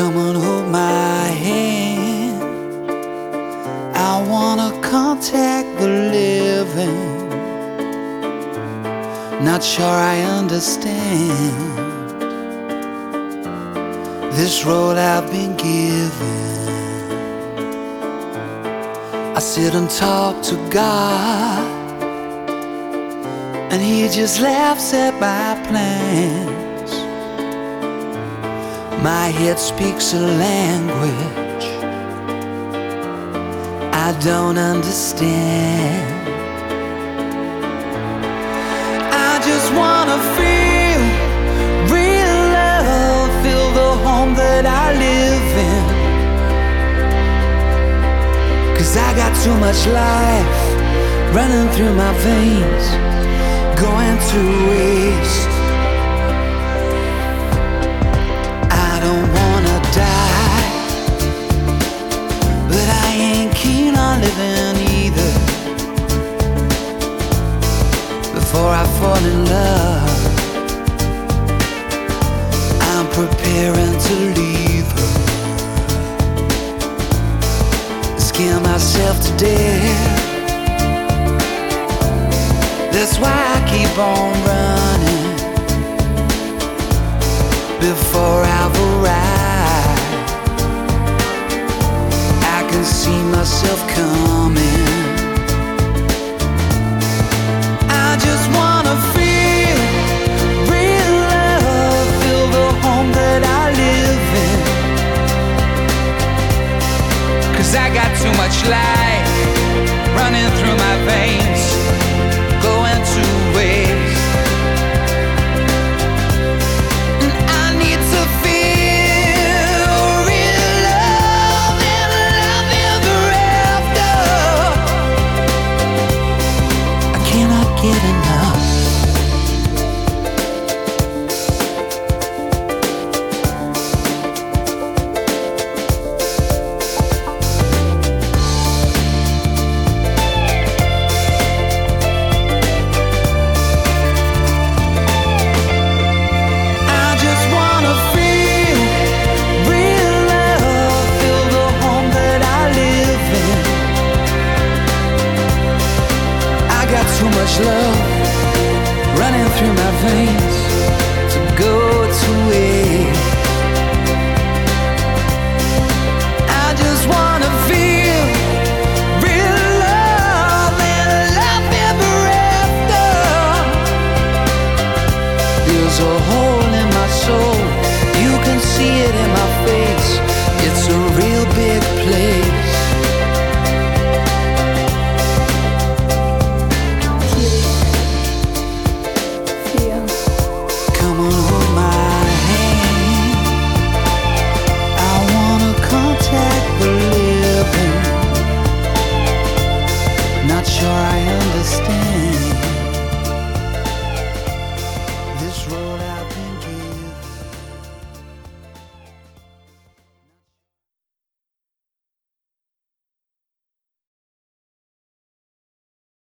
Come and hold my hand. I wanna contact the living. Not sure I understand this road I've been given. I sit and talk to God, and He just laughs at my plans. My head speaks a language I don't understand. I just wanna feel real love, feel the home that I live in. 'Cause I got too much life running through my veins, going to waste. I don't wanna die, but I ain't keen on living either. Before I fall in love, I'm preparing to leave her. Scare myself to death. That's why I keep on running before I've arrived. I can see myself coming. I just wanna feel real love, feel the home that I live in. 'Cause I got too much life running through my veins, going to waste. And I need to feel real love and love ever after. I cannot get enough. Too much love running through my veins to go to waste. I just wanna feel real love and love ever after. There's a hole in my soul, you can see it in my face. It's a real